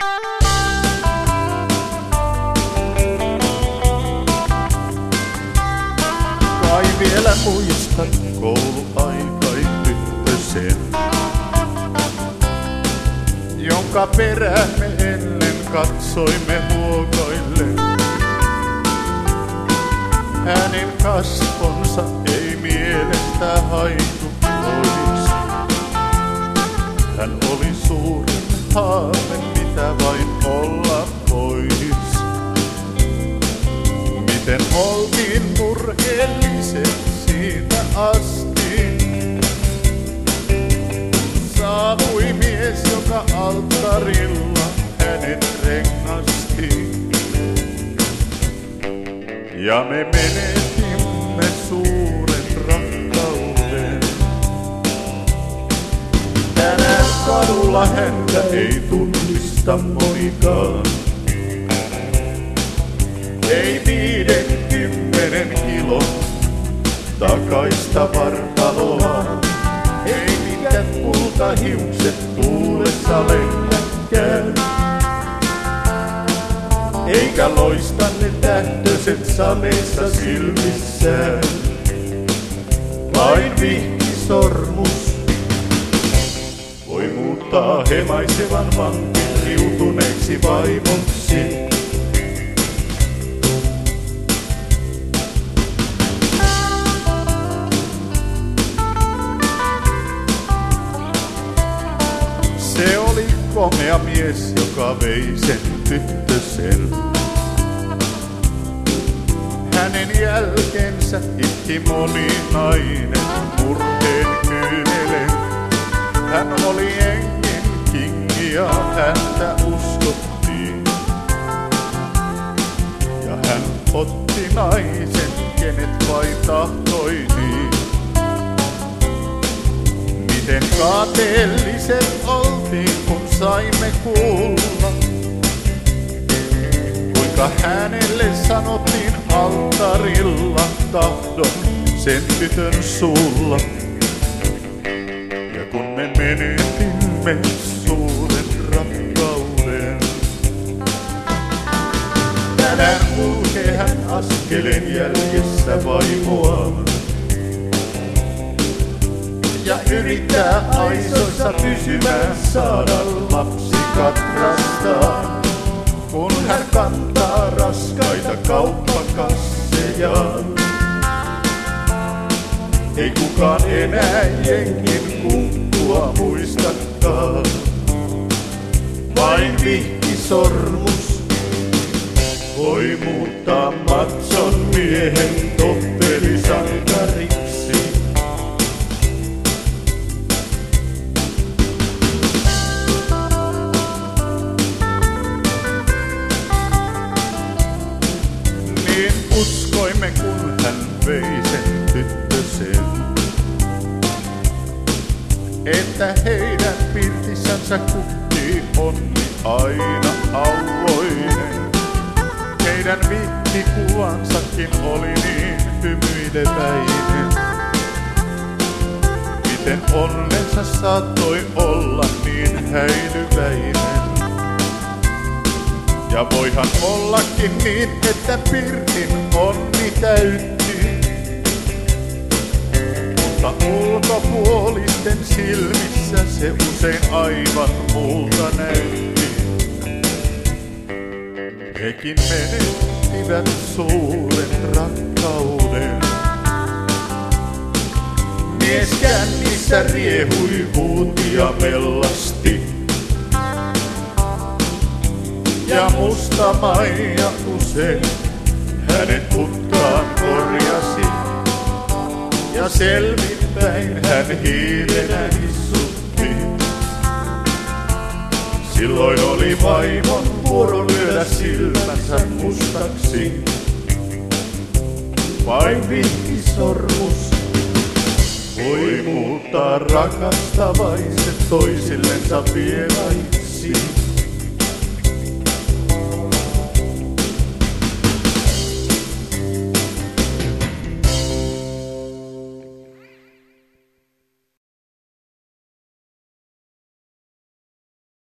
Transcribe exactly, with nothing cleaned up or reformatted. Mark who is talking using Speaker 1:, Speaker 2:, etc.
Speaker 1: Kai vielä muistat kouluaikai tyttösen, jonka perään me ennen katsoimme huokoillen. Hänen kasvonsa ei mielestä haitu pois. Hän oli suurin haave, mitä vain olla pois. Miten oltiin murheelliset siitä asti. Saapui mies, joka alttarilla hänet rengasti. Ja me menetimme suuren rakkauden. Tänään kadulla häntä ei tunnista monikaan. Ei viidenkymmenen kilon takaista vartaloa. Ei mikään kultahiukset tuulessa lennäkään. Eikä loista ne tähtöiset sameissa silmissään. Vain vihkisormus voi muuttaa hemaisevan vankin riutuneeksi vaimoksi. Se oli komea mies, joka vei sen tyttösen. Hänen jälkensä itki moni nainen murheen kyynelen. Hän oli engin kingi ja häntä uskottiin. Ja hän otti naisen, kenet vain tahtoi niin. Miten kateelliset oltiin, kun saimme kuulla, kuinka hänelle sanottiin alttarilla tahdon sen tytön suulla. Ja kun me menetimme suuren rakkauden, tänään kulkee hän askelen jäljessä vaimoaan. Ja yrittää aisoissa pysymään, saada lapsi katrastaan, kun hän kantaa raskaita kauppakassejaan. Ei kukaan enää jenkin kunkkua muistakaan, vain vihkisormus voi muuttaa matson miehen toppelisankariksi. Niin uskoimme, kun hän vei sen tyttösen, että heidän pirtissänsä kukkii onni aina auvoinen. Heidän viittikuvansakin oli niin hymyileväinen. Miten onnensa saattoi olla niin häilyväinen. Ja voihan ollakin niin, että pirtin onni täytti, mutta ulkopuolisten silmissä se usein aivan muulta näytti. Hekin menettivät suuren rakkauden. Mies kännissä riehui, huuti ja mellasti. Ja musta Maija usein hänet putkaan korjasi. Ja selvinpäin hän hiilenä hissutti. Silloin oli vaimon vuoro lyödä silmänsä mustaksi. Vain vihkisormus voi muuttaa rakastavaiset toisillensa vieraiksi.